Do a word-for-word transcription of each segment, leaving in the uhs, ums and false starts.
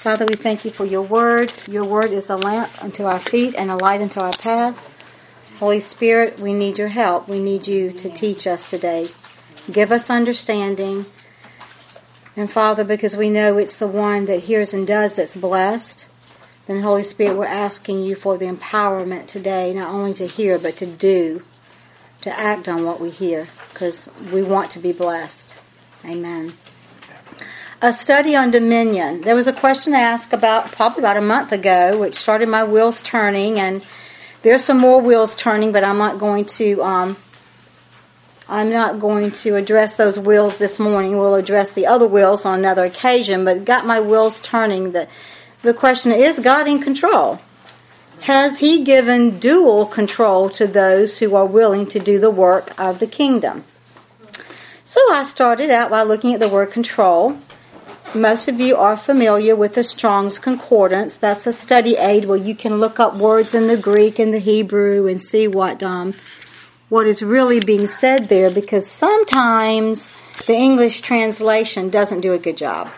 Father, we thank you for your word. Your word is a lamp unto our feet and a light unto our path. Holy Spirit, we need your help. We need you to teach us today. Give us understanding. And Father, because we know it's the one that hears and does that's blessed, then Holy Spirit, we're asking you for the empowerment today, not only to hear, but to do, to act on what we hear, because we want to be blessed. Amen. A study on dominion. There was a question asked about probably about a month ago, which started my wheels turning, and there's some more wheels turning, but I'm not going to. Um, I'm not going to address those wheels this morning. We'll address the other wheels on another occasion. But it got my wheels turning. The the question is: God in control? Has He given dual control to those who are willing to do the work of the kingdom? So I started out by looking at the word control. Most of you are familiar with the Strong's Concordance. That's a study aid where you can look up words in the Greek and the Hebrew and see what um, what is really being said there, because sometimes the English translation doesn't do a good job.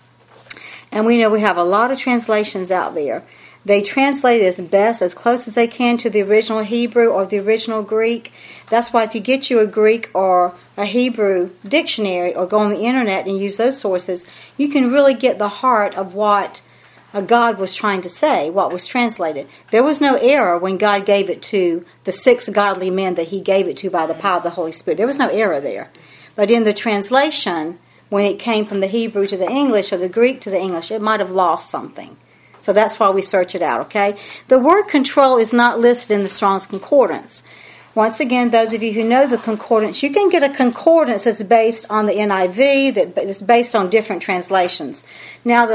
And we know we have a lot of translations out there. They translate as best, as close as they can to the original Hebrew or the original Greek. That's why if you get you a Greek or a Hebrew dictionary or go on the internet and use those sources, you can really get the heart of what God was trying to say, what was translated. There was no error when God gave it to the six godly men that He gave it to by the power of the Holy Spirit. There was no error there. But in the translation, when it came from the Hebrew to the English or the Greek to the English, it might have lost something. So that's why we search it out, okay? The word control is not listed in the Strong's Concordance. Once again, those of you who know the concordance, you can get a concordance that's based on the N I V, that's based on different translations. Now,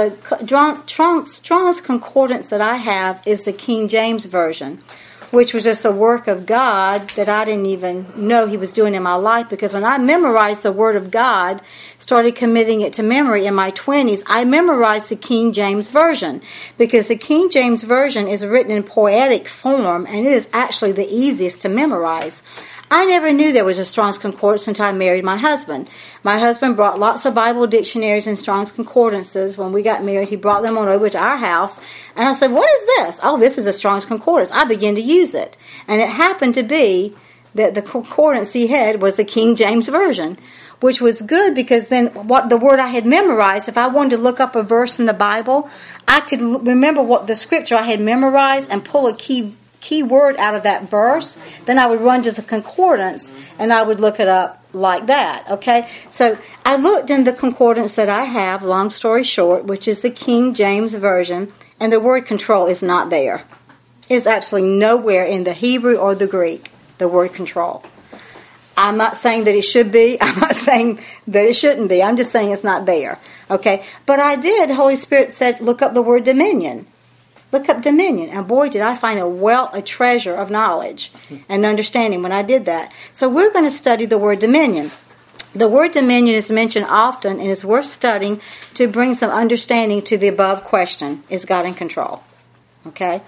the Strong's Concordance that I have is the King James Version, which was just a work of God that I didn't even know He was doing in my life, because when I memorized the Word of God, started committing it to memory in my twenties, I memorized the King James Version, because the King James Version is written in poetic form, and it is actually the easiest to memorize. I never knew there was a Strong's Concordance until I married my husband. My husband brought lots of Bible dictionaries and Strong's Concordances. When we got married, he brought them on over to our house. And I said, what is this? Oh, this is a Strong's Concordance. I began to use it. And it happened to be that the concordance he had was the King James Version, which was good, because then what the word I had memorized, if I wanted to look up a verse in the Bible, I could remember what the scripture I had memorized and pull a key key word out of that verse. Then I would run to the concordance and I would look it up like that. Okay, so I looked in the concordance that I have, long story short, which is the King James Version, and the word control is not there. It's actually nowhere in the Hebrew or the Greek, the word control. I'm not saying that it should be. I'm not saying that it shouldn't be. I'm just saying it's not there. Okay, but I did. Holy Spirit said, look up the word dominion. Look up dominion. And boy, did I find a wealth, a treasure of knowledge and understanding when I did that. So we're going to study the word dominion. The word dominion is mentioned often and is worth studying to bring some understanding to the above question. Is God in control? Okay.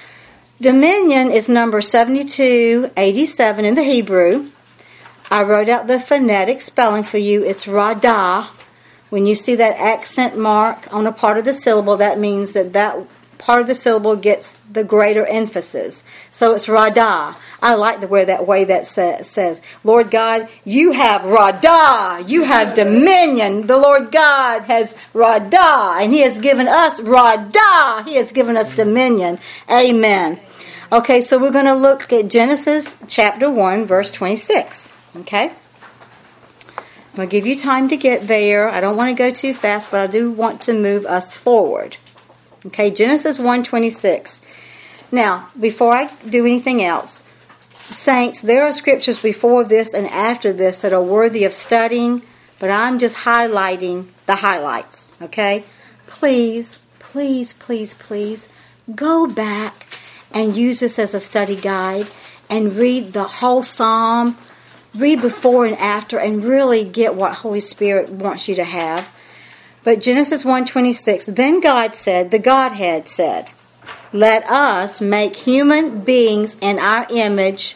Dominion is number seventy-two eighty-seven in the Hebrew. I wrote out the phonetic spelling for you. It's radah. When you see that accent mark on a part of the syllable, that means that that part of the syllable gets the greater emphasis. So it's radah. I like the way that way that says, Lord God, you have radah. You have dominion. The Lord God has radah, and He has given us radah. He has given us dominion. Amen. Okay, so we're going to look at Genesis chapter one, verse twenty-six. Okay? I'm going to give you time to get there. I don't want to go too fast, but I do want to move us forward. Okay, Genesis one twenty-six. Now, before I do anything else, saints, there are scriptures before this and after this that are worthy of studying, but I'm just highlighting the highlights. Okay? Please, please, please, please, go back and use this as a study guide and read the whole psalm, read before and after, and really get what Holy Spirit wants you to have. But Genesis one twenty-six, then God said, the Godhead said, let us make human beings in our image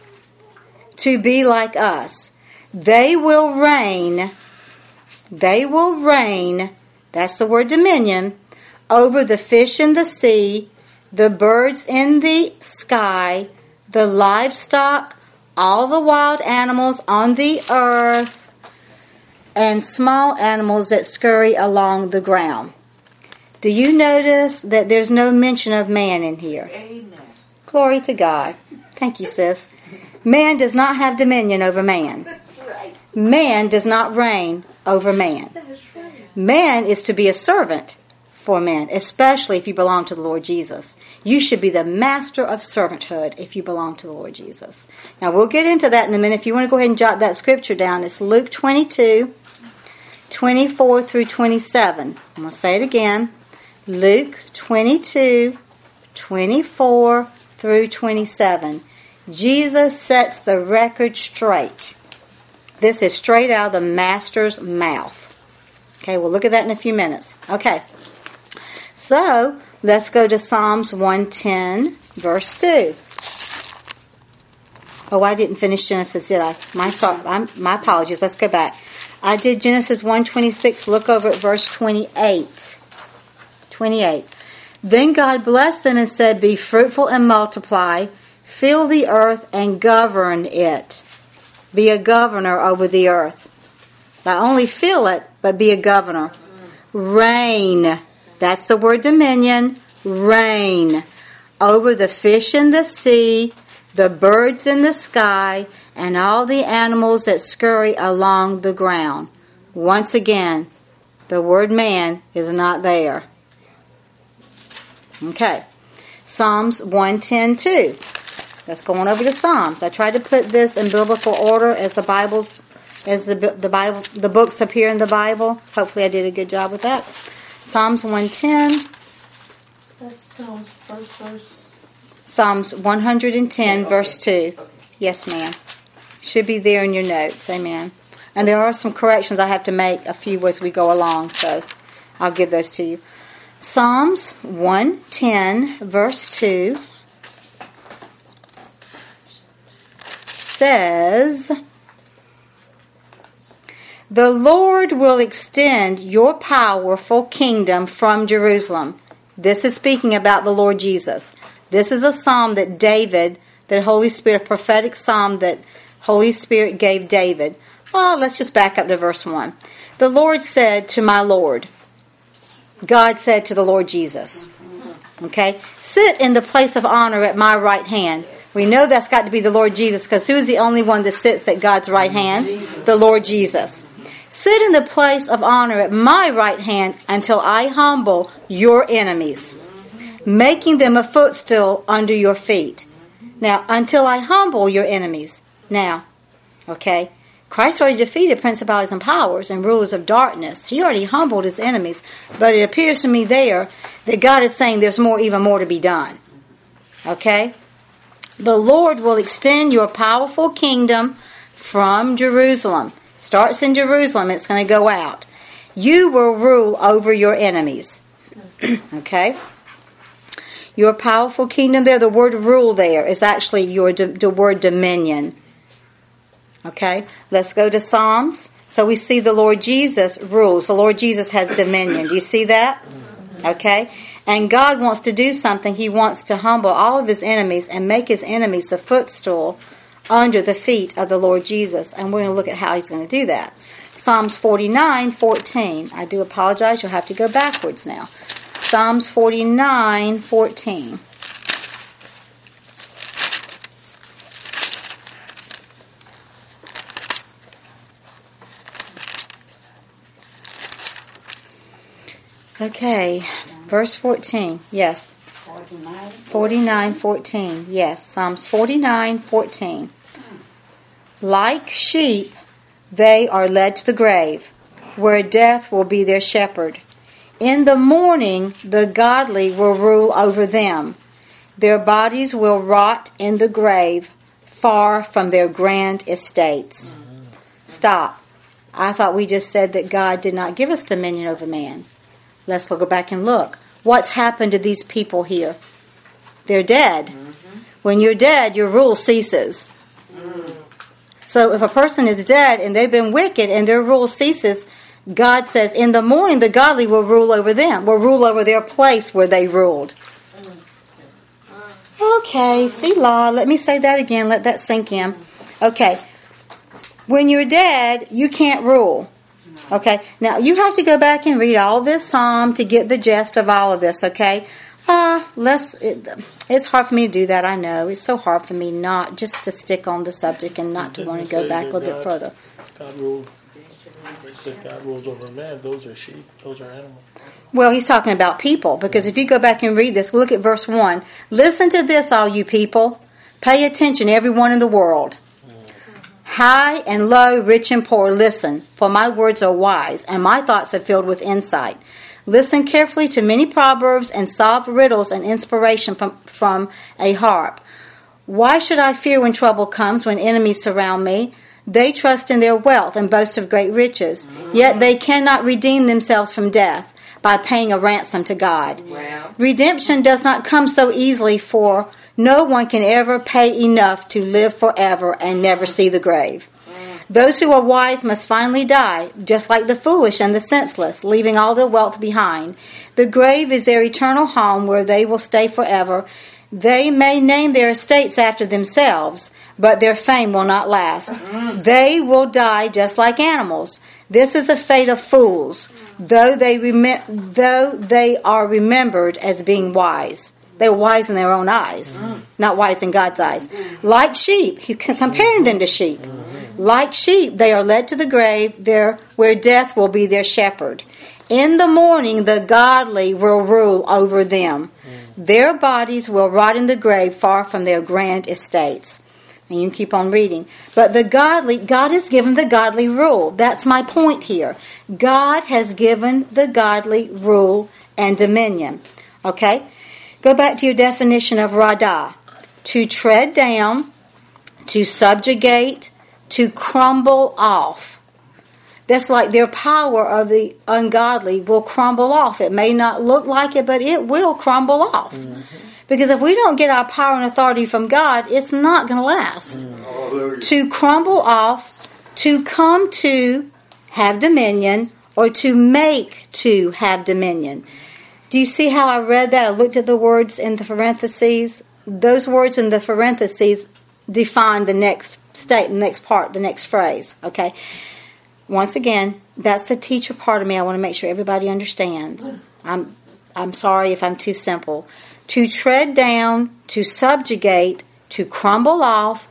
to be like us. They will reign, they will reign, that's the word dominion, over the fish in the sea, the birds in the sky, the livestock, all the wild animals on the earth, and small animals that scurry along the ground. Do you notice that there's no mention of man in here? Amen. Glory to God. Thank you, sis. Man does not have dominion over man. Right. Man does not reign over man. That's right. Man is to be a servant for men, especially if you belong to the Lord Jesus. You should be the master of servanthood if you belong to the Lord Jesus. Now, we'll get into that in a minute. If you want to go ahead and jot that scripture down, it's Luke twenty-two, twenty-four through twenty-seven. I'm going to say it again. Luke twenty-two, twenty-four through twenty-seven. Jesus sets the record straight. This is straight out of the Master's mouth. Okay, we'll look at that in a few minutes. Okay. So, let's go to Psalms one ten, verse two. Oh, I didn't finish Genesis, did I? My sorry, I'm, my apologies. Let's go back. I did Genesis one twenty-six. Look over at verse twenty-eight. twenty-eight. Then God blessed them and said, "Be fruitful and multiply, fill the earth and govern it." Be a governor over the earth. Not only fill it, but be a governor. Reign. That's the word dominion. Reign over the fish in the sea, the birds in the sky, and all the animals that scurry along the ground. Once again, the word man is not there. Okay. Psalms one ten two. Let's go on over to Psalms. I tried to put this in biblical order as the Bible's, as the the Bible, the books appear in the Bible. Hopefully, I did a good job with that. Psalms one ten. That sounds first verse. Psalms one ten, verse two. Yes, ma'am. Should be there in your notes. Amen. And there are some corrections I have to make a few as we go along, so I'll give those to you. Psalms one ten, verse two says, "The Lord will extend your powerful kingdom from Jerusalem." This is speaking about the Lord Jesus. This is a psalm that David, the Holy Spirit, prophetic psalm that Holy Spirit gave David. Oh, let's just back up to verse one. The Lord said to my Lord, God said to the Lord Jesus, okay, "Sit in the place of honor at my right hand." We know that's got to be the Lord Jesus, because who's the only one that sits at God's right hand? The Lord Jesus. "Sit in the place of honor at my right hand until I humble your enemies, making them a footstool under your feet." Now, until I humble your enemies. Now, okay, Christ already defeated principalities and powers and rulers of darkness. He already humbled his enemies. But it appears to me there that God is saying there's more, even more to be done. Okay? "The Lord will extend your powerful kingdom from Jerusalem." Starts in Jerusalem, it's going to go out. "You will rule over your enemies." Okay? Your powerful kingdom there, the word rule there is actually your the word dominion. Okay? Let's go to Psalms. So we see the Lord Jesus rules. The Lord Jesus has dominion. Do you see that? Okay? And God wants to do something. He wants to humble all of his enemies and make his enemies the footstool under the feet of the Lord Jesus. And we're going to look at how he's going to do that. Psalms forty-nine fourteen. I do apologize. You'll have to go backwards now. Psalms forty-nine fourteen. Okay, verse fourteen. Yes. forty-nine fourteen. Yes, Psalms forty-nine fourteen. "Like sheep, they are led to the grave, where death will be their shepherd. In the morning, the godly will rule over them. Their bodies will rot in the grave, far from their grand estates." Stop. I thought we just said that God did not give us dominion over man. Let's go back and look. What's happened to these people here? They're dead. Mm-hmm. When you're dead, your rule ceases. Mm. So if a person is dead and they've been wicked and their rule ceases, God says, in the morning the godly will rule over them, will rule over their place where they ruled. Okay, Selah. Let me say that again. Let that sink in. Okay. When you're dead, you can't rule. Okay. Now, you have to go back and read all this psalm to get the gist of all of this, okay? Uh, let's, it, it's hard for me to do that, I know. It's so hard for me not just to stick on the subject and not to want to go back a little bit further. God rules. God rules over man. Those are sheep. Those are animals. Well, he's talking about people, because if you go back and read this, look at verse one. Listen to this, all you people. Pay attention, everyone in the world. High and low, rich and poor, listen, for my words are wise, and my thoughts are filled with insight. Listen carefully to many proverbs and solve riddles and inspiration from, from a harp. Why should I fear when trouble comes, when enemies surround me? They trust in their wealth and boast of great riches, yet they cannot redeem themselves from death by paying a ransom to God. Wow. Redemption does not come so easily, for no one can ever pay enough to live forever and never see the grave. Those who are wise must finally die, just like the foolish and the senseless, leaving all their wealth behind. The grave is their eternal home where they will stay forever. They may name their estates after themselves, but their fame will not last. They will die just like animals. This is the fate of fools, though they rem- though they are remembered as being wise. They're wise in their own eyes, not wise in God's eyes. Like sheep, he's comparing them to sheep. Like sheep, they are led to the grave, there where death will be their shepherd. In the morning, the godly will rule over them. Their bodies will rot in the grave, far from their grand estates. And you can keep on reading. But the godly, God has given the godly rule. That's my point here. God has given the godly rule and dominion. Okay? Go back to your definition of radah. To tread down, to subjugate, to crumble off. That's like their power of the ungodly will crumble off. It may not look like it, but it will crumble off. Mm-hmm. Because if we don't get our power and authority from God, it's not going to last. Mm-hmm. To crumble off, to come to have dominion, or to make to have dominion. Do you see how I read that? I looked at the words in the parentheses. Those words in the parentheses define the next state, the next part, the next phrase. Okay? Once again, that's the teacher part of me. I want to make sure everybody understands. I'm I'm sorry if I'm too simple. To tread down, to subjugate, to crumble off,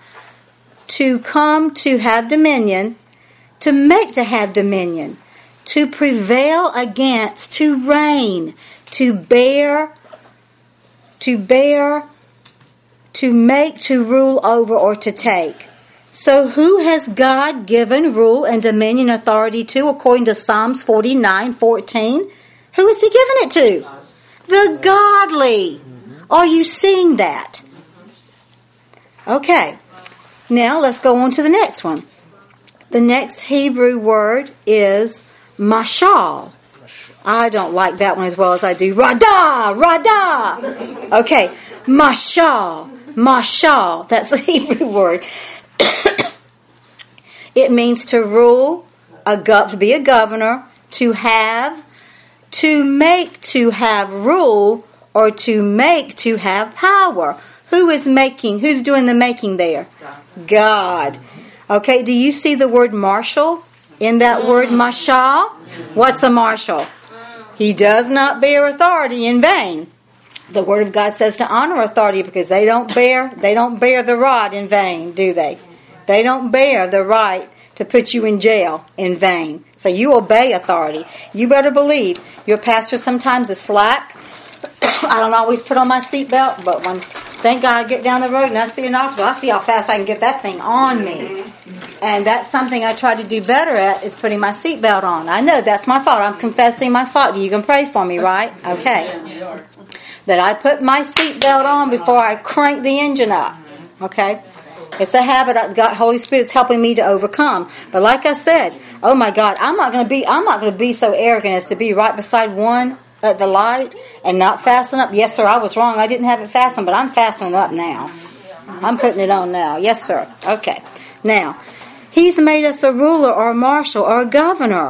to come to have dominion, to make to have dominion, to prevail against, to reign, to bear, to bear, to make, to rule over, or to take. So who has God given rule and dominion authority to, according to Psalms forty-nine fourteen? Who has he given it to? The godly. Are you seeing that? Okay. Now let's go on to the next one. The next Hebrew word is mashal. I don't like that one as well as I do radah, radah. Okay. Mashal, mashal. That's a Hebrew word. It means to rule, a gov- to be a governor, to have, to make to have rule, or to make to have power. Who is making? Who's doing the making there? God. Okay, do you see the word marshal in that word mashal? What's a marshal? He does not bear authority in vain. The Word of God says to honor authority because they don't bear they don't bear the rod in vain, do they? They don't bear the right to put you in jail in vain. So you obey authority. You better believe your pastor sometimes is slack. I don't always put on my seatbelt, but when, thank God, I get down the road and I see an obstacle, I see how fast I can get that thing on me. And that's something I try to do better at, is putting my seatbelt on. I know that's my fault. I'm confessing my fault. You can pray for me, right? Okay. That I put my seatbelt on before I crank the engine up. Okay? It's a habit that God, Holy Spirit is helping me to overcome. But like I said, oh my God, I'm not going to be, I'm not going to be so arrogant as to be right beside one at the light and not fasten up. Yes, sir, I was wrong. I didn't have it fastened, but I'm fastening up now. I'm putting it on now. Yes, sir. Okay. Now, He's made us a ruler or a marshal or a governor.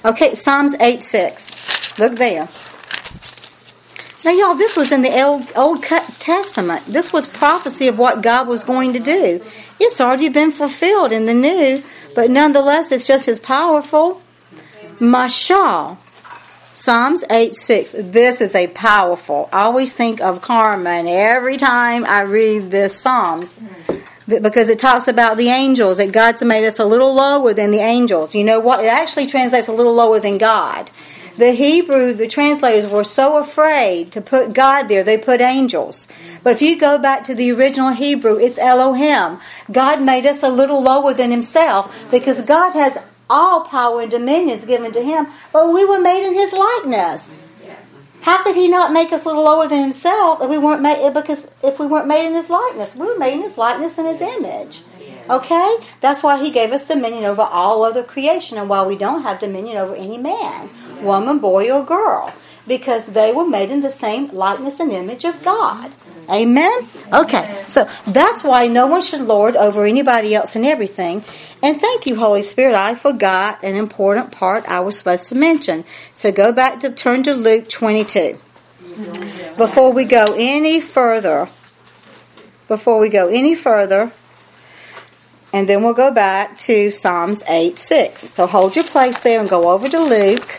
Okay, Psalms eight six. Look there. Now, y'all, this was in the Old, Old Testament. This was prophecy of what God was going to do. It's already been fulfilled in the New, but nonetheless, it's just as powerful. Mashal. Psalms eight six. This is a powerful. I always think of Carmen every time I read this Psalms. Because it talks about the angels, that God's made us a little lower than the angels. You know what? It actually translates a little lower than God. The Hebrew, the translators were so afraid to put God there, they put angels. But if you go back to the original Hebrew, it's Elohim. God made us a little lower than himself because God has all power and dominions given to him, but we were made in his likeness. How could he not make us a little lower than himself if we weren't made? Because if we weren't made in his likeness, we were made in his likeness and his image. Okay, that's why he gave us dominion over all other creation, and why we don't have dominion over any man, woman, boy, or girl, because they were made in the same likeness and image of God. Amen? Okay, so that's why no one should lord over anybody else and everything. And thank you, Holy Spirit, I forgot an important part I was supposed to mention. So go back to turn to Luke twenty-two. Before we go any further, before we go any further, and then we'll go back to Psalms eight six. So hold your place there and go over to Luke.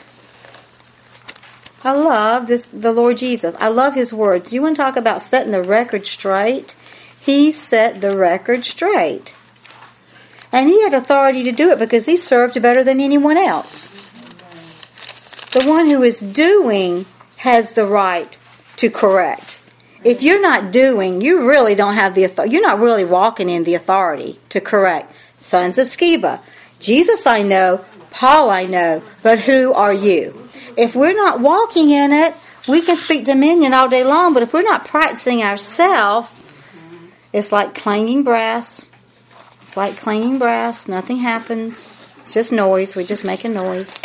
I love this, the Lord Jesus. I love his words. You want to talk about setting the record straight? He set the record straight. And he had authority to do it because he served better than anyone else. The one who is doing has the right to correct. If you're not doing, you really don't have the authority. You're not really walking in the authority to correct. Sons of Sceva. Jesus I know, Paul I know, but who are you? If we're not walking in it, we can speak dominion all day long, but if we're not practicing ourselves, it's like clanging brass. It's like clanging brass. Nothing happens. It's just noise. We're just making noise.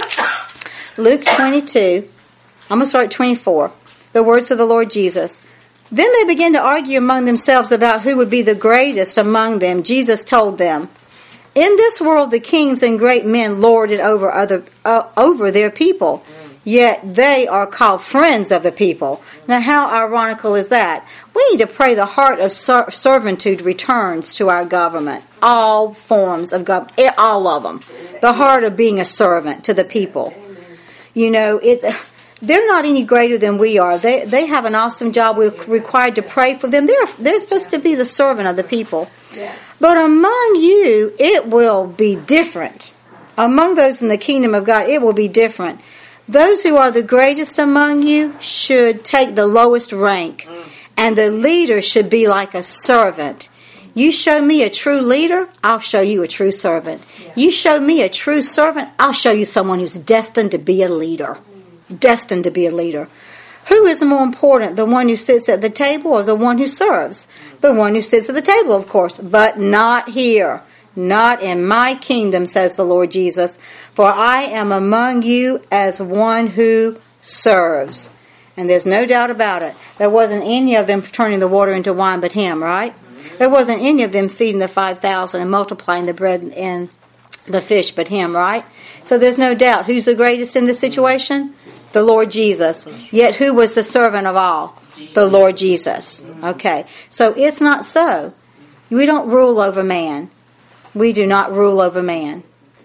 Luke twenty-two. I'm going to start at twenty-four. The words of the Lord Jesus. Then they began to argue among themselves about who would be the greatest among them. Jesus told them, in this world the kings and great men lord it over other uh, over their people, yet they are called friends of the people. Now how ironical is that? We need to pray the heart of ser- servitude returns to our government. All forms of government, all of them. The heart of being a servant to the people. You know, it's... They're not any greater than we are. They they have an awesome job. We're required to pray for them. They're they're supposed to be the servant of the people. Yeah. But among you, it will be different. Among those in the kingdom of God, it will be different. Those who are the greatest among you should take the lowest rank, and the leader should be like a servant. You show me a true leader, I'll show you a true servant. Yeah. You show me a true servant, I'll show you someone who's destined to be a leader. Destined to be a leader. Who is more important, the one who sits at the table or the one who serves? The one who sits at the table, of course, but not here. Not in my kingdom, says the Lord Jesus. For I am among you as one who serves. And there's no doubt about it. There wasn't any of them turning the water into wine but him, right? There wasn't any of them feeding the five thousand and multiplying the bread and the fish but him, right? So there's no doubt. Who's the greatest in this situation? The Lord Jesus. Yet who was the servant of all? The Lord Jesus. Okay. So it's not so. We don't rule over man. We do not rule over man.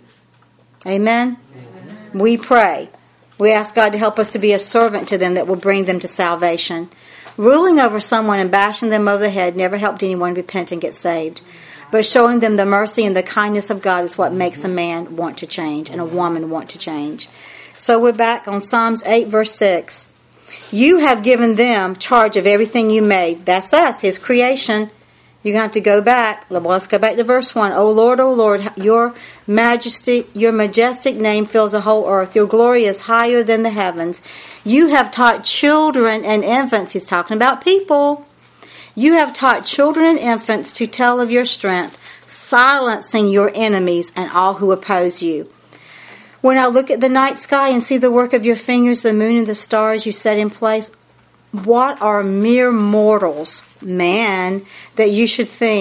Amen? We pray. We ask God to help us to be a servant to them that will bring them to salvation. Ruling over someone and bashing them over the head never helped anyone repent and get saved. But showing them the mercy and the kindness of God is what makes a man want to change and a woman want to change. So we're back on Psalms eight, verse six. You have given them charge of everything you made. That's us, his creation. You're going to have to go back. Let's go back to verse one. O Lord, O Lord, your majesty, your majestic name fills the whole earth. Your glory is higher than the heavens. You have taught children and infants. He's talking about people. You have taught children and infants to tell of your strength, silencing your enemies and all who oppose you. When I look at the night sky and see the work of your fingers, the moon and the stars you set in place, what are mere mortals, man, that you should think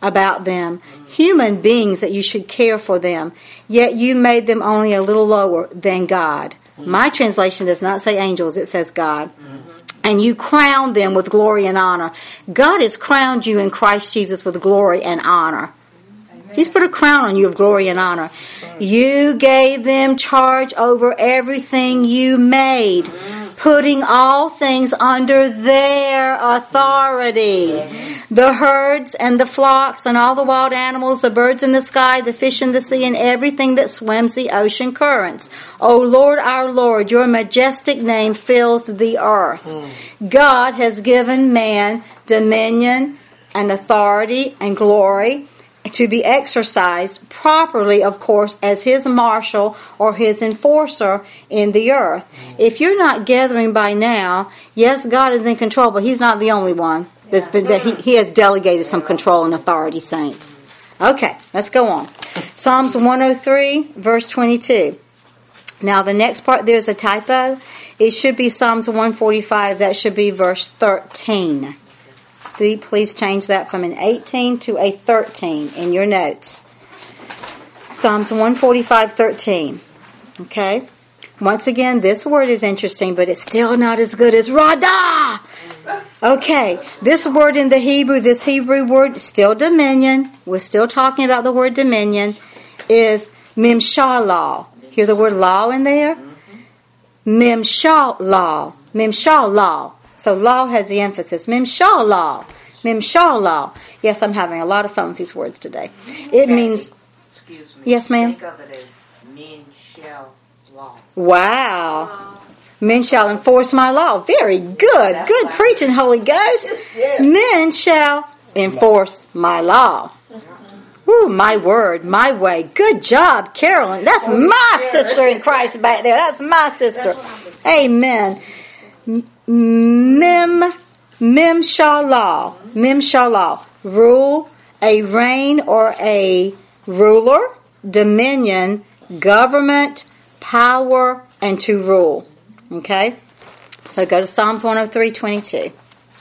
about them, human beings that you should care for them, yet you made them only a little lower than God. My translation does not say angels, it says God. And you crowned them with glory and honor. God has crowned you in Christ Jesus with glory and honor. He's put a crown on you of glory and honor. You gave them charge over everything you made, putting all things under their authority. The herds and the flocks and all the wild animals, the birds in the sky, the fish in the sea, and everything that swims the ocean currents. O Lord, our Lord, your majestic name fills the earth. God has given man dominion and authority and glory to be exercised properly, of course, as his marshal or his enforcer in the earth. If you're not gathering by now, yes, God is in control, but he's not the only one. That's been, that he, he has delegated some control and authority, saints. Okay, let's go on. Psalms one oh three, verse twenty-two. Now, the next part, there's a typo. It should be Psalms one forty-five. That should be verse thirteen. Please change that from an eighteen to a thirteen in your notes. Psalms one forty-five, thirteen. Okay? Once again, this word is interesting, but it's still not as good as Radah. Okay, this word in the Hebrew, this Hebrew word, still dominion. We're still talking about the word dominion, is Mimshalah. Hear the word law in there? Mimshalah. Mimshalah. So law has the emphasis. Mimshalah. Mimshalah. Yes, I'm having a lot of fun with these words today. It means... Excuse me. Yes, ma'am? Think of it as men shall law. Wow. Men shall enforce my law. Very good. That's Good right. preaching, Holy Ghost. Yes. Men shall enforce my law. Woo, my word, my way. Good job, Carolyn. That's my sister in Christ back there. That's my sister. Amen. Mim, mim shalah, mim shalah. Rule, a reign or a ruler, dominion, government, power, and to rule. Okay? So go to Psalms one oh three, twenty-two.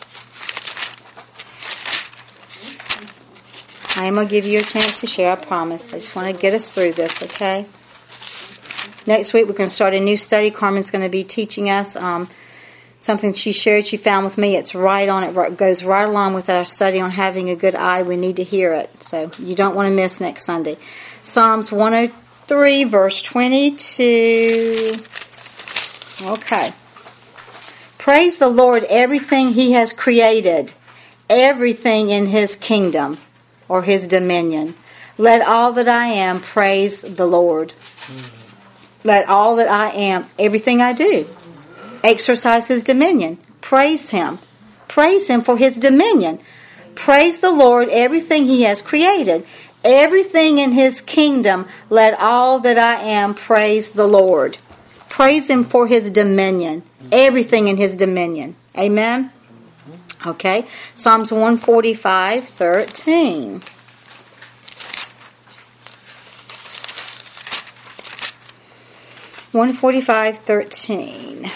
I am going to give you a chance to share, I promise. I just want to get us through this, okay? Next week we're going to start a new study. Carmen's going to be teaching us um, something she shared, she found with me. It's right on it. It goes right along with our study on having a good eye. We need to hear it. So you don't want to miss next Sunday. Psalms one oh three, verse twenty-two. Okay. Praise the Lord, everything he has created, everything in his kingdom or his dominion. Let all that I am praise the Lord. Let all that I am, everything I do, exercise his dominion. Praise him. Praise him for his dominion. Praise the Lord, everything he has created. Everything in his kingdom, let all that I am praise the Lord. Praise him for his dominion. Everything in his dominion. Amen? Okay. Psalms one forty-five, thirteen. one forty-five, thirteen.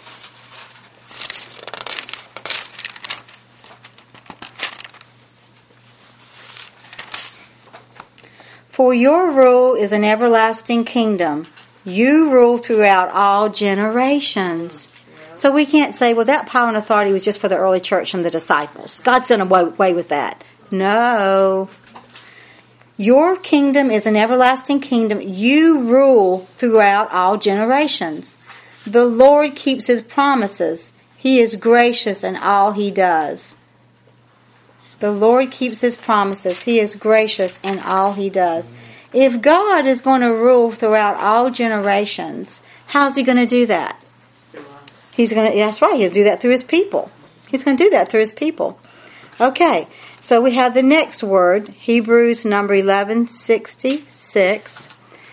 For your rule is an everlasting kingdom. You rule throughout all generations. So we can't say, well, that power and authority was just for the early church and the disciples. God's done away with that. No. Your kingdom is an everlasting kingdom. You rule throughout all generations. The Lord keeps his promises. He is gracious in all he does. The Lord keeps his promises. He is gracious in all he does. If God is going to rule throughout all generations, how's he going to do that? He's going to, that's right, he'll do that through his people. He's going to do that through his people. Okay, so we have the next word, Hebrews number eleven sixty-six,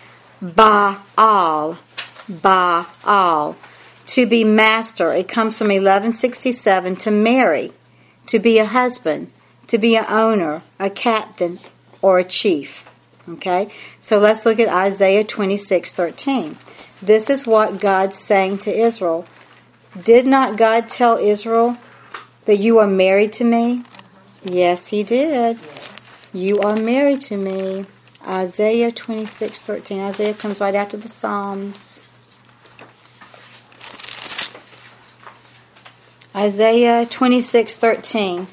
Baal. Baal. To be master. It comes from eleven sixty-seven, to marry, to be a husband, to be an owner, a captain, or a chief. Okay, so let's look at Isaiah twenty-six thirteen. This is what God's saying to Israel. Did not God tell Israel that you are married to me? Yes, he did. You are married to me. Isaiah twenty-six thirteen. Isaiah comes right after the Psalms. Isaiah twenty-six thirteen.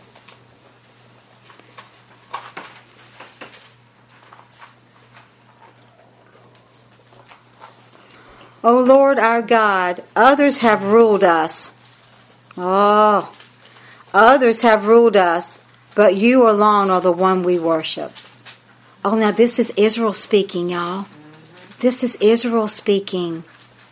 O Lord our God, others have ruled us. Oh, others have ruled us, but you alone are the one we worship. Oh, now this is Israel speaking, y'all. This is Israel speaking.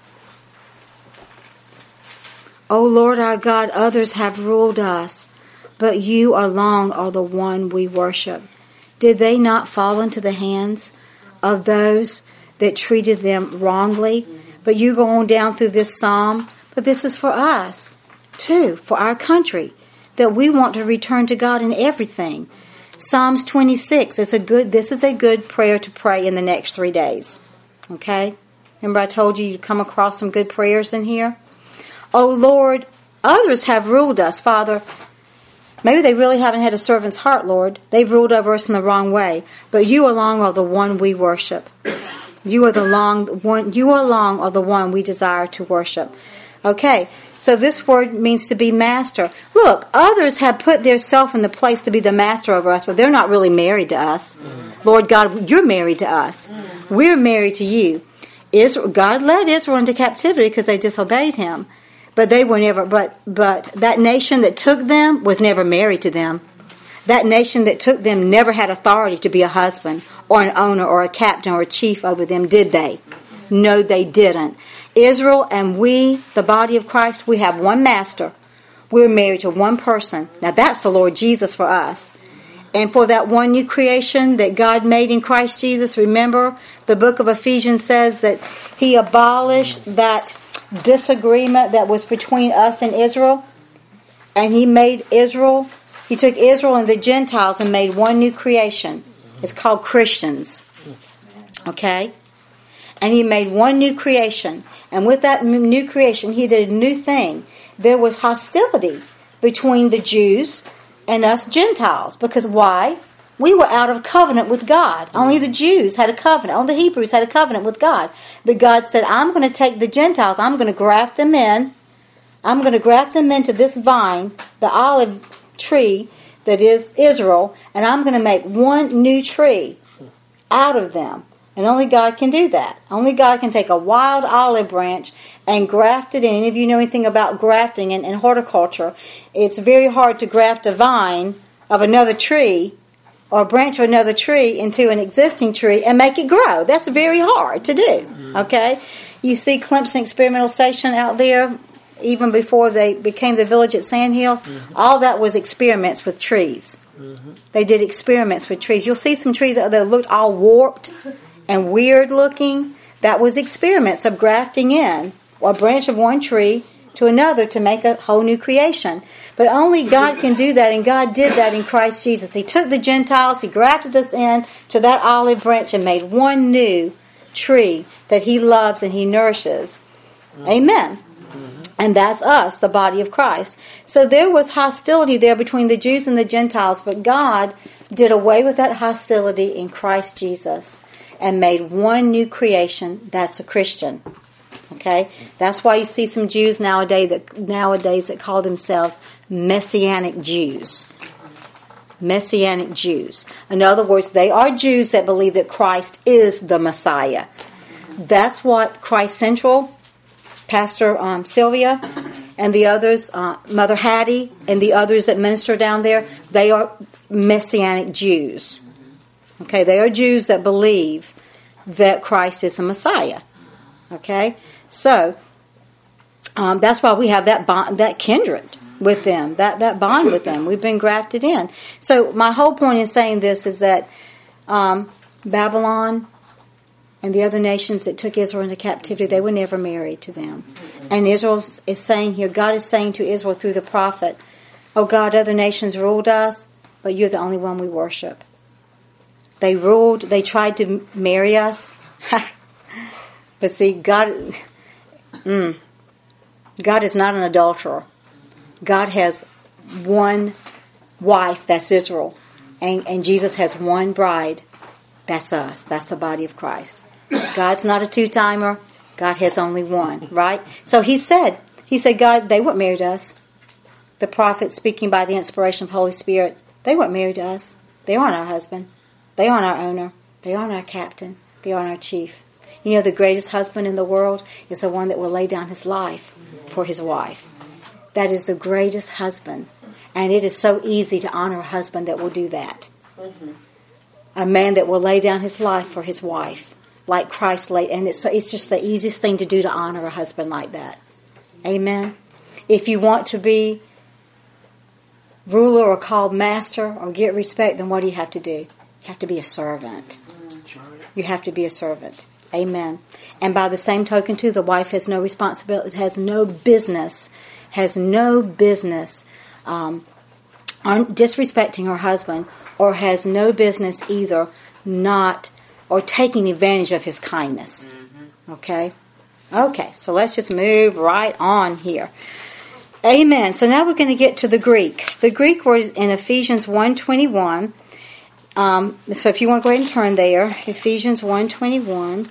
O Lord our God, others have ruled us, but you alone are the one we worship. Did they not fall into the hands of those that treated them wrongly? But you go on down through this psalm, but this is for us, too, for our country, that we want to return to God in everything. Psalms twenty-six is a good, this is a good prayer to pray in the next three days. Okay? Remember I told you you'd come across some good prayers in here? Oh Lord, others have ruled us, Father. Maybe they really haven't had a servant's heart, Lord. They've ruled over us in the wrong way. But you alone are the one we worship. You are the long one. You alone are the one we desire to worship. Okay, so this word means to be master. Look, others have put their self in the place to be the master over us, but they're not really married to us. Mm. Lord God, you're married to us. Mm. We're married to you. Israel, God led Israel into captivity because they disobeyed Him, but they were never. But but that nation that took them was never married to them. That nation that took them never had authority to be a husband or an owner or a captain or a chief over them, did they? No, they didn't. Israel and we, the body of Christ, we have one master. We're married to one person. Now that's the Lord Jesus for us. And for that one new creation that God made in Christ Jesus, remember the book of Ephesians says that He abolished that disagreement that was between us and Israel. And He made Israel, He took Israel and the Gentiles and made one new creation. It's called Christians. Okay? And He made one new creation. And with that new creation, He did a new thing. There was hostility between the Jews and us Gentiles. Because why? We were out of covenant with God. Only the Jews had a covenant. Only the Hebrews had a covenant with God. But God said, I'm going to take the Gentiles. I'm going to graft them in. I'm going to graft them into this vine, the olive tree that is Israel. And I'm going to make one new tree out of them. And only God can do that. Only God can take a wild olive branch and graft it in. Any of you know anything about grafting and, and horticulture? It's very hard to graft a vine of another tree or a branch of another tree into an existing tree and make it grow. That's very hard to do. Okay? You see Clemson Experimental Station out there, even before they became the village at Sand Hills. Mm-hmm. All that was experiments with trees. Mm-hmm. They did experiments with trees. You'll see some trees that looked all warped and weird looking. That was experiments of grafting in a branch of one tree to another to make a whole new creation. But only God can do that, and God did that in Christ Jesus. He took the Gentiles, He grafted us in to that olive branch and made one new tree that He loves and He nourishes. Amen. And that's us, the body of Christ. So there was hostility there between the Jews and the Gentiles, but God did away with that hostility in Christ Jesus and made one new creation. That's a Christian. Okay? That's why you see some Jews nowadays that nowadays that call themselves Messianic Jews. Messianic Jews. In other words, they are Jews that believe that Christ is the Messiah. That's what Christ Central, Pastor um, Sylvia, and the others, uh, Mother Hattie, and the others that minister down there, they are Messianic Jews. Okay, they are Jews that believe that Christ is the Messiah. Okay, so um, that's why we have that bond, that kindred with them, that, that bond with them. We've been grafted in. So my whole point in saying this is that um, Babylon and the other nations that took Israel into captivity, they were never married to them. And Israel is saying here, God is saying to Israel through the prophet, oh God, other nations ruled us, but you're the only one we worship. They ruled, they tried to marry us. But see, God, mm, God is not an adulterer. God has one wife, that's Israel. And, and Jesus has one bride. That's us. That's the body of Christ. God's not a two-timer. God has only one, right? So he said, he said, God, they weren't married to us. The prophet speaking by the inspiration of Holy Spirit, they weren't married to us. They aren't our husband. They aren't our owner. They aren't our captain. They aren't our chief. You know, the greatest husband in the world is the one that will lay down his life for his wife. That is the greatest husband. And it is so easy to honor a husband that will do that. Mm-hmm. A man that will lay down his life for his wife, like Christ laid. And it's, it's just the easiest thing to do to honor a husband like that. Amen. If you want to be ruler or called master or get respect, then what do you have to do? You have to be a servant. You have to be a servant. Amen. And by the same token, too, the wife has no responsibility, has no business, has no business um, disrespecting her husband, or has no business either not or taking advantage of his kindness. Okay? Okay, so let's just move right on here. Amen. So now we're going to get to the Greek. The Greek word is in Ephesians one twenty-one. Um, so if you want to go ahead and turn there, Ephesians one twenty-one.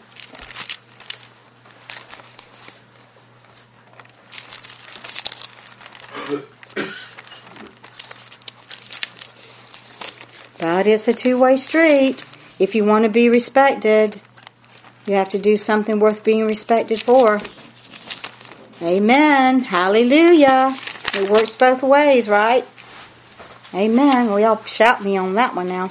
But it's a two-way street. If you want to be respected, you have to do something worth being respected for. Amen. Hallelujah. It works both ways, right? Amen. Well, y'all shout me on that one now.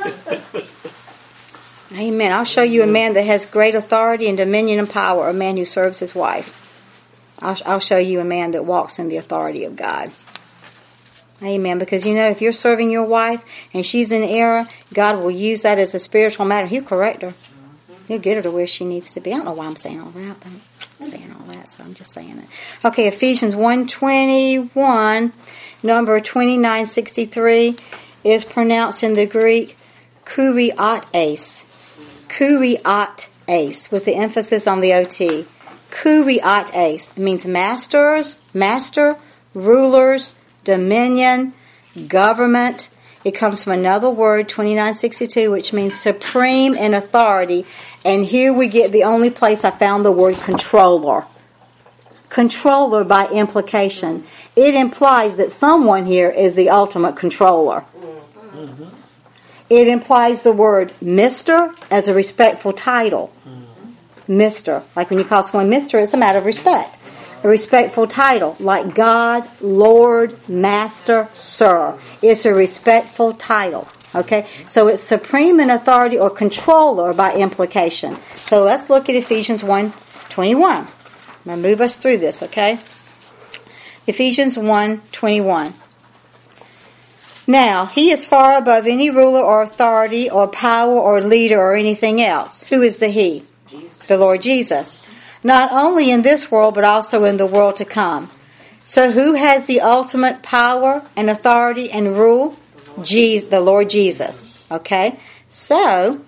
Amen. I'll show you a man that has great authority and dominion and power, a man who serves his wife. I'll, I'll show you a man that walks in the authority of God. Amen. Because, you know, if you're serving your wife and she's in error, God will use that as a spiritual matter. He'll correct her. He'll get her to where she needs to be. I don't know why I'm saying all that, but I'm saying all that, so I'm just saying it. Okay, Ephesians one twenty-one, number twenty-nine sixty-three, is pronounced in the Greek kuriates. Kuriates, with the emphasis on the O T. Kuriates means masters, master, rulers, dominion, government. It comes from another word, twenty-nine sixty-two, which means supreme in authority. And here we get the only place I found the word controller. Controller by implication. It implies that someone here is the ultimate controller. Mm-hmm. It implies the word Mister as a respectful title. Mm-hmm. Mister. Like when you call someone Mister, it's a matter of respect. A respectful title, like God, Lord, Master, Sir. It's a respectful title. Okay? So it's supreme in authority or controller by implication. So let's look at Ephesians one twenty-one. I'm going to move us through this, okay? Ephesians one twenty-one. Now, he is far above any ruler or authority or power or leader or anything else. Who is the he? The Lord Jesus. Not only in this world, but also in the world to come. So who has the ultimate power and authority and rule? Jesus, the Lord Jesus. Okay? So,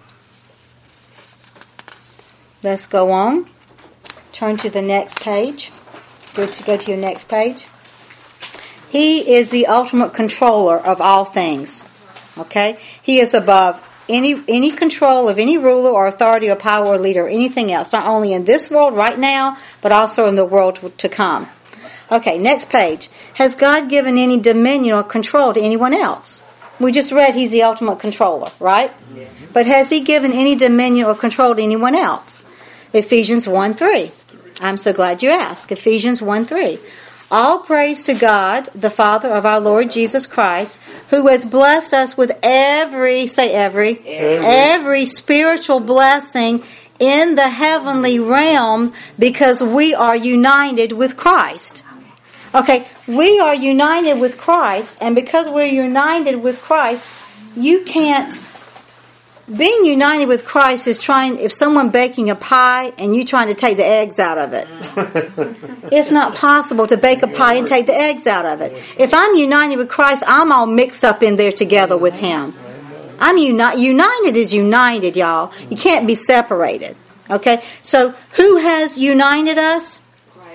let's go on. Turn to the next page. Go to, go to your next page. He is the ultimate controller of all things. Okay? He is above Any any control of any ruler or authority or power or leader or anything else, not only in this world right now, but also in the world to come. Okay, next page. Has God given any dominion or control to anyone else? We just read he's the ultimate controller, right? Yeah. But has he given any dominion or control to anyone else? Ephesians one three. I'm so glad you asked. Ephesians one three. All praise to God, the Father of our Lord Jesus Christ, who has blessed us with every, say every, every, every spiritual blessing in the heavenly realms because we are united with Christ. Okay, we are united with Christ, and because we're united with Christ, you can't... Being united with Christ is trying, if someone baking a pie and you trying to take the eggs out of it. It's not possible to bake a pie and take the eggs out of it. If I'm united with Christ, I'm all mixed up in there together with Him. I'm uni- united is united, y'all. You can't be separated. Okay? So, who has united us? Christ.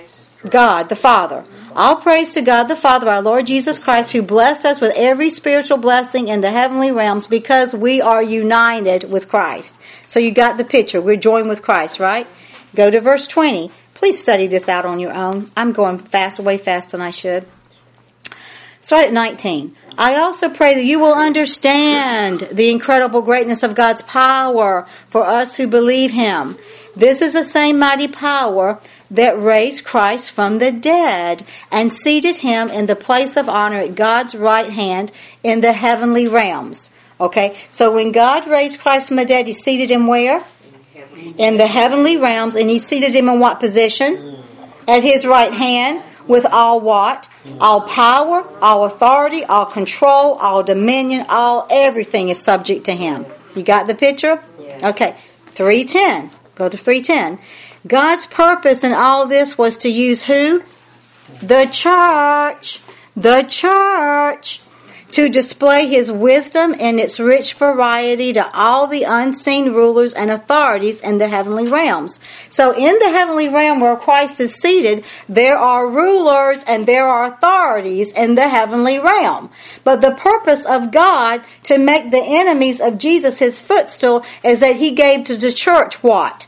God the Father. All praise to God the Father, our Lord Jesus Christ, who blessed us with every spiritual blessing in the heavenly realms because we are united with Christ. So you got the picture. We're joined with Christ, right? Go to verse twenty. Please study this out on your own. I'm going fast, way faster than I should. Start at nineteen. I also pray that you will understand the incredible greatness of God's power for us who believe Him. This is the same mighty power that raised Christ from the dead and seated Him in the place of honor at God's right hand in the heavenly realms. Okay, so when God raised Christ from the dead, He seated Him where? In the heavenly realms. And He seated Him in what position? At His right hand. With all what? All power, all authority, all control, all dominion, all everything is subject to Him. You got the picture? Okay. three ten. Go to three ten. God's purpose in all this was to use who? The church. The church. To display His wisdom in its rich variety to all the unseen rulers and authorities in the heavenly realms. So in the heavenly realm where Christ is seated, there are rulers and there are authorities in the heavenly realm. But the purpose of God to make the enemies of Jesus His footstool is that He gave to the church what?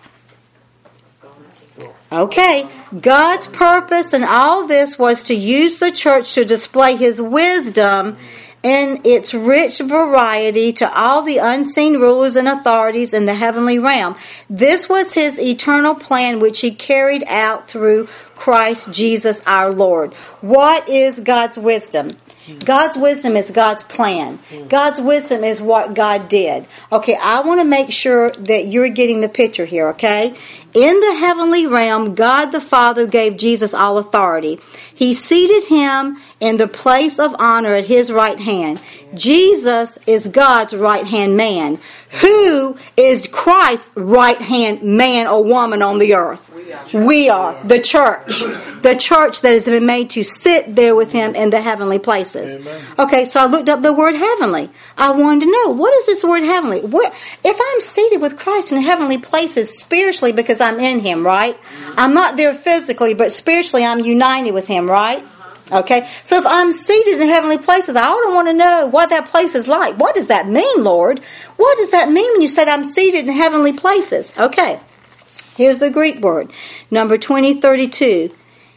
Okay, God's purpose in all this was to use the church to display His wisdom in its rich variety to all the unseen rulers and authorities in the heavenly realm. This was His eternal plan which He carried out through Christ Jesus our Lord. What is God's wisdom? God's wisdom is God's plan. God's wisdom is what God did. Okay, I want to make sure that you're getting the picture here, okay? In the heavenly realm, God the Father gave Jesus all authority. He seated Him in the place of honor at His right hand. Jesus is God's right hand man. Who is Christ's right hand man or woman on the earth? We are the church. The church that has been made to sit there with Him in the heavenly places. Amen. Okay, so I looked up the word heavenly. I wanted to know, what is this word heavenly? Where, if I'm seated with Christ in heavenly places spiritually because I'm in Him, right? I'm not there physically, but spiritually I'm united with Him, right? Okay, so if I'm seated in heavenly places, I ought to want to know what that place is like. What does that mean, Lord? What does that mean when you said I'm seated in heavenly places? Okay, here's the Greek word. Number twenty thirty-two.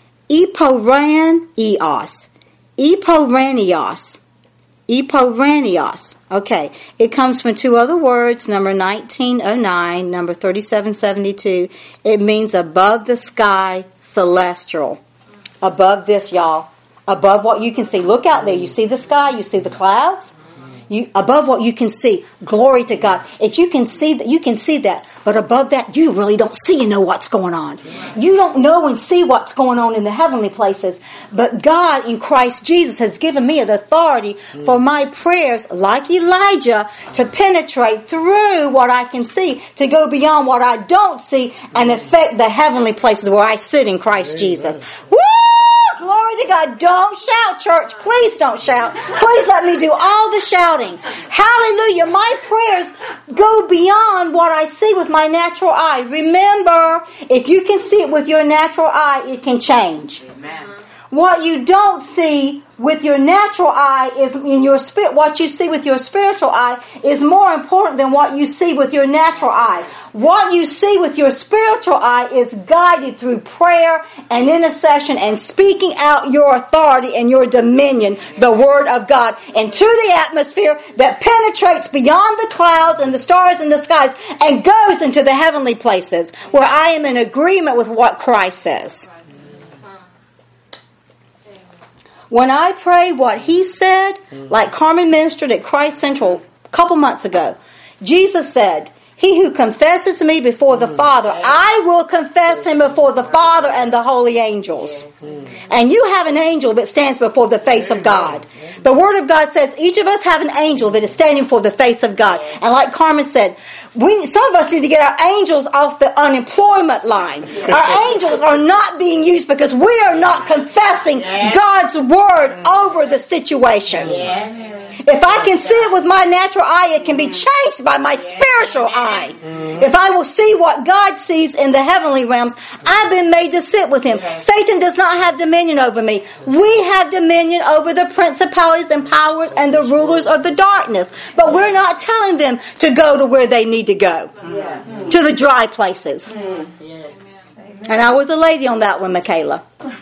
Eporanios. Eporanios. Eporanios. Okay, it comes from two other words, number nineteen oh nine, number thirty-seven seventy-two. It means above the sky, celestial. Above this, y'all. Above what you can see. Look out there. You see the sky. You see the clouds. You above what you can see. Glory to God. If you can see that, you can see that. But above that, you really don't see and know what's going on. You don't know and see what's going on in the heavenly places. But God in Christ Jesus has given me the authority for my prayers, like Elijah, to penetrate through what I can see, to go beyond what I don't see, and affect the heavenly places where I sit in Christ Amen. Jesus. Woo! Glory to God. Don't shout, church. Please don't shout. Please let me do all the shouting. Hallelujah. My prayers go beyond what I see with my natural eye. Remember, if you can see it with your natural eye, it can change. Amen. What you don't see with your natural eye is in your spirit. What you see with your spiritual eye is more important than what you see with your natural eye. What you see with your spiritual eye is guided through prayer and intercession and speaking out your authority and your dominion, the Word of God, into the atmosphere that penetrates beyond the clouds and the stars in the skies and goes into the heavenly places where I am in agreement with what Christ says. When I pray what He said, like Carmen ministered at Christ Central a couple months ago, Jesus said, He who confesses me before the Father, I will confess him before the Father and the holy angels. And you have an angel that stands before the face of God. The Word of God says each of us have an angel that is standing before the face of God. And like Carmen said, we some of us need to get our angels off the unemployment line. Our angels are not being used because we are not confessing God's Word over over the situation. Yes. If I can see it with my natural eye, it can be changed by my spiritual eye. If I will see what God sees in the heavenly realms, I've been made to sit with Him. Satan does not have dominion over me. We have dominion over the principalities and powers and the rulers of the darkness. But we're not telling them to go to where they need to go. To the dry places. Yes. And I was a lady on that one, Michaela.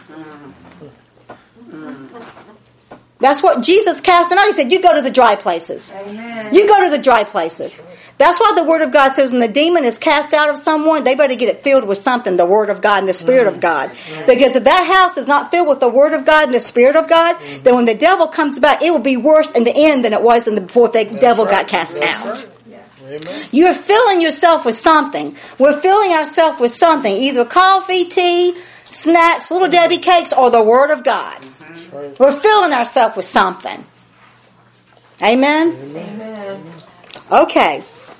That's what Jesus cast out. He said, you go to the dry places. Amen. You go to the dry places. That's why the Word of God says when the demon is cast out of someone, they better get it filled with something, the Word of God and the Spirit of God. Because if that house is not filled with the Word of God and the Spirit of God, then when the devil comes back, it will be worse in the end than it was in the, before the That's devil right. got cast That's out. Right. Amen. You're filling yourself with something. We're filling ourselves with something. Either coffee, tea, snacks, Little Debbie cakes, or the Word of God. That's right. We're filling ourselves with something. Amen? Amen. Okay.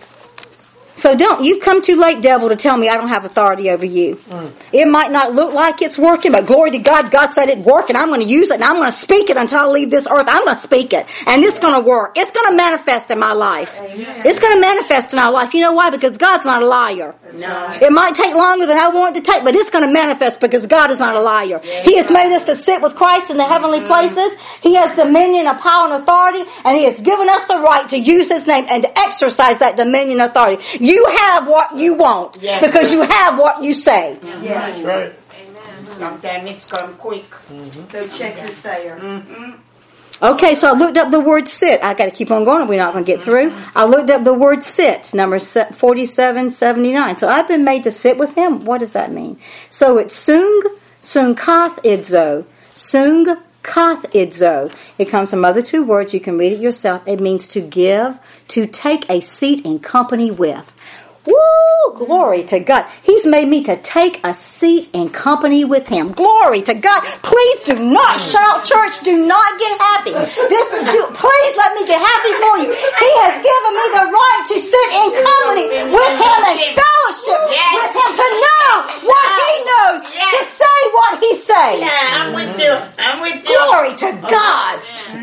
So don't, you've come too late, devil, to tell me I don't have authority over you. Mm. It might not look like it's working, but glory to God, God said it worked, and I'm going to use it, and I'm going to speak it until I leave this earth. I'm going to speak it, and it's going to work. It's going to manifest in my life. Amen. It's going to manifest in our life. You know why? Because God's not a liar. No. It might take longer than I want it to take, but it's going to manifest because God is not a liar. He has made us to sit with Christ in the heavenly places. He has dominion of power and authority, and He has given us the right to use His name and to exercise that dominion and authority. You have what you want Yes. because you have what you say. Yes. That's right. Sometimes it's come quick. So check your sayer. Okay, so I looked up the word sit. I got to keep on going or we're not going to get through. I looked up the word sit, number forty-seven seventy-nine. So I've been made to sit with Him. What does that mean? So it's sung, sung kath idzo, sung kath idzo. It comes from other two words. You can read it yourself. It means to give, to take a seat in company with. Woo! Glory to God. He's made me to take a seat in company with Him. Glory to God. Please do not shout, church. Do not get happy. This, do, please let me get happy for you. He has given me the right to sit in company with Him and fellowship with Him, to know what He knows, to say what He says. Yeah, I'm with you. I'm with you. Glory to God.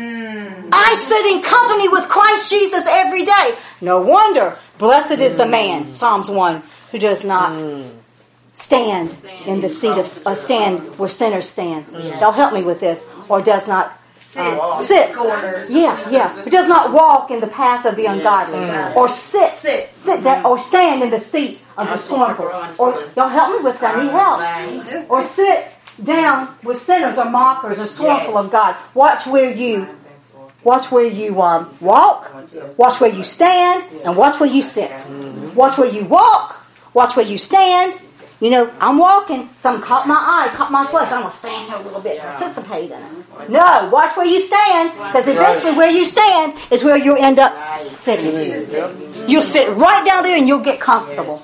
I sit in company with Christ Jesus every day. No wonder. Blessed is the man, Psalms one, who does not stand in the seat of, uh, stand where sinners stand. They'll help me with this. Or does not uh, sit. Yeah, yeah. Who does not walk in the path of the ungodly. Or sit. Sit. Sit down, or stand in the seat of the scornful. Or, y'all help me with that. I need help. Or sit down with sinners or mockers or scornful of God. Watch where you Watch where you um, walk, watch where you stand, and watch where you sit. Watch where you walk, watch where you stand. You know, I'm walking, something caught my eye, caught my flesh. I'm going to stand here a little bit, participate in it. No, watch where you stand, because eventually where you stand is where you'll end up sitting. You'll sit right down there and you'll get comfortable.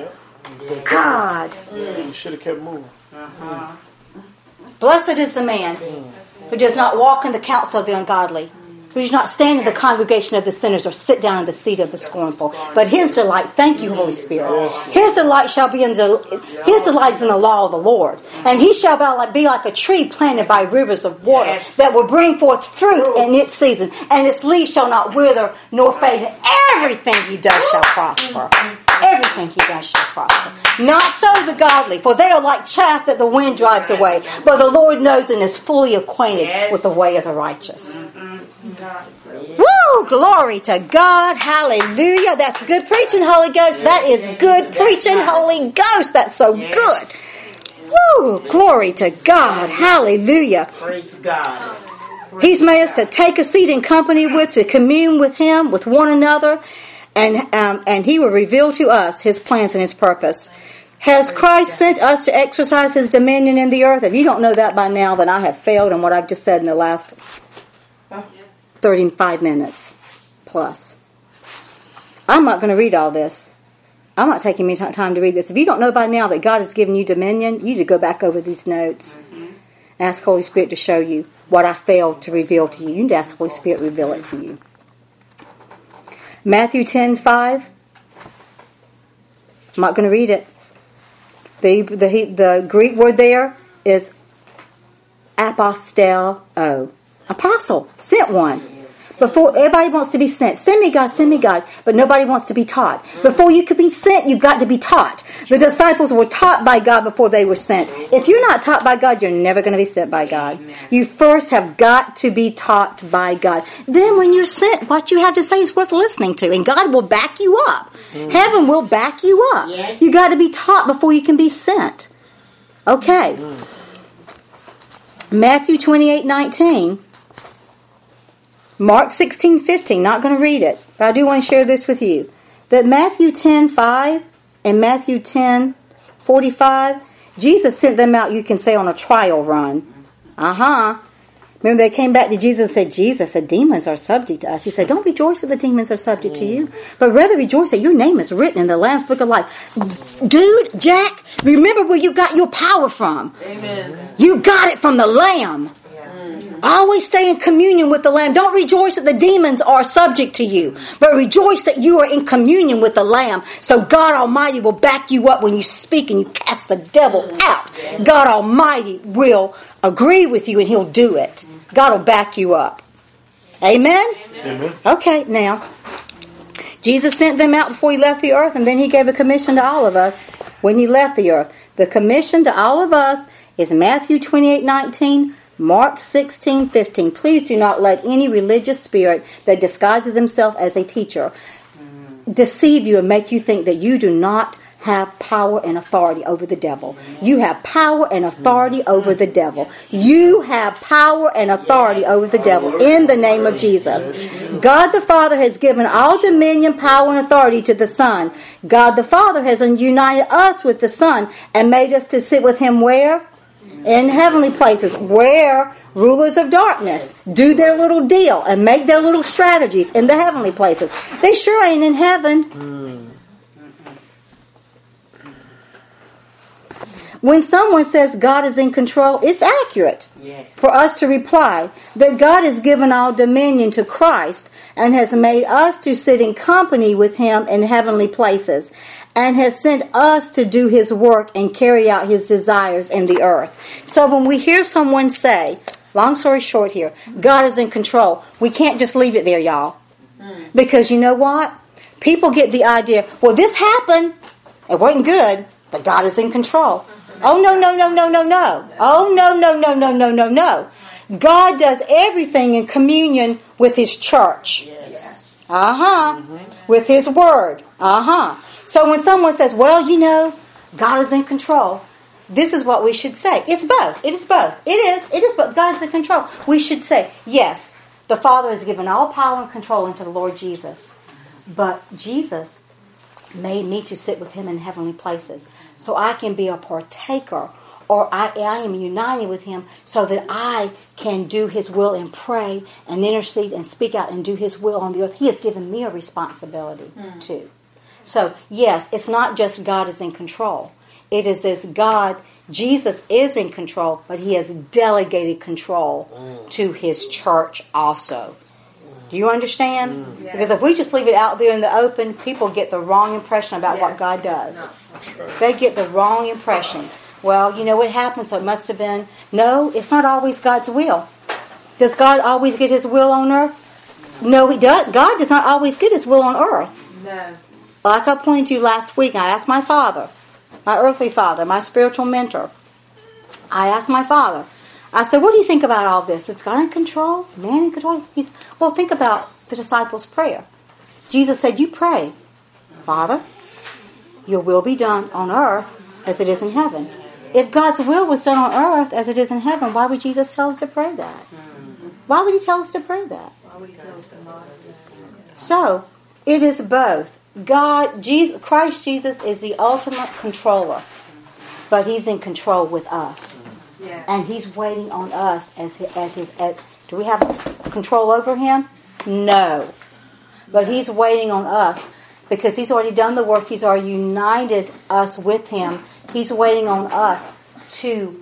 God. You should have kept moving. Blessed is the man who does not walk in the counsel of the ungodly, who does not stand in the congregation of the sinners or sit down in the seat of the scornful. But his delight, thank you, Holy Spirit, his delight shall be in the, his delight is in the law of the Lord. And he shall be like a tree planted by rivers of water Yes. that will bring forth fruit in its season, and its leaves shall not wither nor fade. And everything he does shall prosper. Everything he does shall prosper. Not so the godly, for they are like chaff that the wind drives away. But the Lord knows and is fully acquainted Yes. with the way of the righteous. Woo! Glory to God. Hallelujah. That's good preaching, Holy Ghost. That is good preaching, Holy Ghost. That's so good. Woo! Glory to God. Hallelujah. Praise God. He's made us to take a seat in company with, to commune with Him, with one another, and um, and He will reveal to us His plans and His purpose. Has Christ sent us to exercise His dominion in the earth? If you don't know that by now, then I have failed in what I've just said in the last thirty-five minutes plus. I'm not going to read all this. I'm not taking me time to read this. If you don't know by now that God has given you dominion, you need to go back over these notes. Mm-hmm. Ask Holy Spirit to show you what I failed to reveal to you. You need to ask Holy Spirit to reveal it to you. Matthew ten five. I'm not going to read it. The, the, the Greek word there is aposteleo. Apostle, sent one. Before everybody wants to be sent. Send me, God, send me, God. But nobody wants to be taught. Before you could be sent, you've got to be taught. The disciples were taught by God before they were sent. If you're not taught by God, you're never going to be sent by God. You first have got to be taught by God. Then when you're sent, what you have to say is worth listening to. And God will back you up. Mm. Heaven will back you up. Yes. You got to be taught before you can be sent. Okay. Mm. Matthew twenty-eight nineteen. Mark sixteen fifteen, not going to read it, but I do want to share this with you. That Matthew ten five and Matthew ten forty-five, Jesus sent them out, you can say, on a trial run. Uh-huh. Remember, they came back to Jesus and said, Jesus, the demons are subject to us. He said, don't rejoice that the demons are subject to you, but rather rejoice that your name is written in the Lamb's Book of Life. Dude, Jack, remember where you got your power from. Amen. You got it from the Lamb. Always stay in communion with the Lamb. Don't rejoice that the demons are subject to you, but rejoice that you are in communion with the Lamb. So God Almighty will back you up when you speak and you cast the devil out. God Almighty will agree with you and He'll do it. God will back you up. Amen? Amen. Okay, now, Jesus sent them out before He left the earth, and then He gave a commission to all of us when He left the earth. The commission to all of us is Matthew twenty-eight nineteen, Mark sixteen fifteen. Please do not let any religious spirit that disguises himself as a teacher deceive you and make you think that you do not have power and authority over the devil. You have power and authority over the devil. You have power and authority over the devil in the name of Jesus. God the Father has given all dominion, power, and authority to the Son. God the Father has united us with the Son and made us to sit with Him where? In heavenly places, where rulers of darkness do their little deal and make their little strategies in the heavenly places. They sure ain't in heaven. Mm. When someone says God is in control, it's accurate yes. for us to reply that God has given all dominion to Christ and has made us to sit in company with Him in heavenly places, and has sent us to do His work and carry out His desires in the earth. So when we hear someone say, long story short here, God is in control, we can't just leave it there, y'all. Because you know what? People get the idea, well, this happened, it wasn't good, but God is in control. Oh, no, no, no, no, no, no. Oh, no, no, no, no, no, no, no. God does everything in communion with His church. Yes. Uh-huh. Mm-hmm. With His word. Uh-huh. So when someone says, well, you know, God is in control, this is what we should say. It's both. It is both. It is. It is both. God is in control. We should say, yes, the Father has given all power and control into the Lord Jesus. But Jesus made me to sit with Him in heavenly places. So I can be a partaker, or I, I am united with Him so that I can do His will and pray and intercede and speak out and do His will on the earth. He has given me a responsibility mm. too. So, yes, it's not just God is in control. It is this God, Jesus is in control, but He has delegated control mm. to His church also. Do you understand? Mm. Yeah. Because if we just leave it out there in the open, people get the wrong impression about yes. what God does. No. They get the wrong impression. Well, you know what happened, so it must have been. No, it's not always God's will. Does God always get His will on earth? No, He does. God does not always get His will on earth. No. Like I pointed to you last week, I asked my father, my earthly father, my spiritual mentor. I asked my father, I said, what do you think about all this? Is God in control? Man in control? He's, well, think about the disciples' prayer. Jesus said, you pray, Father, your will be done on earth as it is in heaven. If God's will was done on earth as it is in heaven, why would Jesus tell us to pray that? Why would He tell us to pray that? So, it is both. God, Jesus, Christ Jesus is the ultimate controller, but He's in control with us. Yeah. And He's waiting on us as his, as his as, do we have control over Him? No. But He's waiting on us because He's already done the work. He's already united us with Him. He's waiting on us to,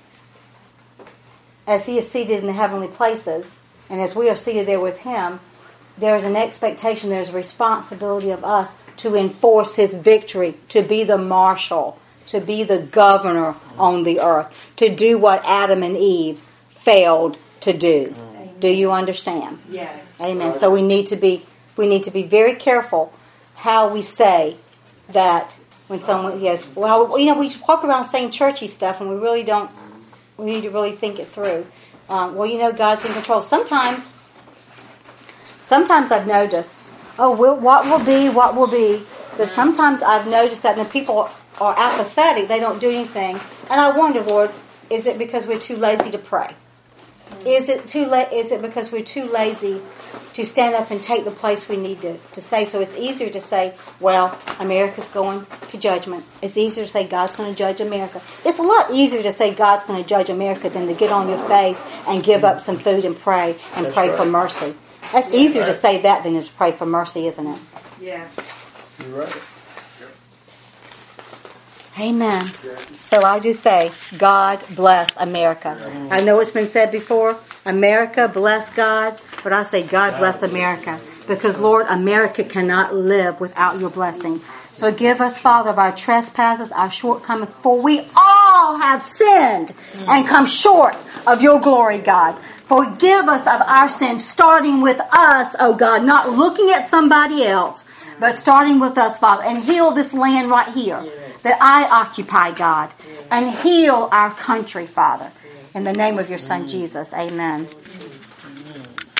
as He is seated in the heavenly places, and as we are seated there with Him, there's an expectation, there's a responsibility of us to enforce His victory, to be the marshal, to be the governor on the earth, to do what Adam and Eve failed to do. Amen. Do you understand? Yes. Amen. So we need to be we need to be very careful how we say that when someone yes. Well, you know, we walk around saying churchy stuff, and we really don't. We need to really think it through. Um, well, you know, God's in control. Sometimes, sometimes I've noticed. Oh, will, what will be? What will be? But sometimes I've noticed that when people are apathetic, they don't do anything, and I wonder, Lord, is it because we're too lazy to pray? Is it too la- Is it because we're too lazy to stand up and take the place we need to, to say? So it's easier to say, well, America's going to judgment. It's easier to say God's going to judge America. It's a lot easier to say God's going to judge America than to get on your face and give up some food and pray and That's pray right. for mercy. That's easier to say that than to pray for mercy, isn't it? Yeah. You're right. Amen. So I do say, God bless America. I know it's been said before, America bless God, but I say, God bless America. Because, Lord, America cannot live without your blessing. Forgive us, Father, of our trespasses, our shortcomings, for we all have sinned and come short of your glory, God. Forgive us of our sins, starting with us, oh God, not looking at somebody else, but starting with us, Father, and heal this land right here that I occupy, God, and heal our country, Father. In the name of your Son, Jesus, amen.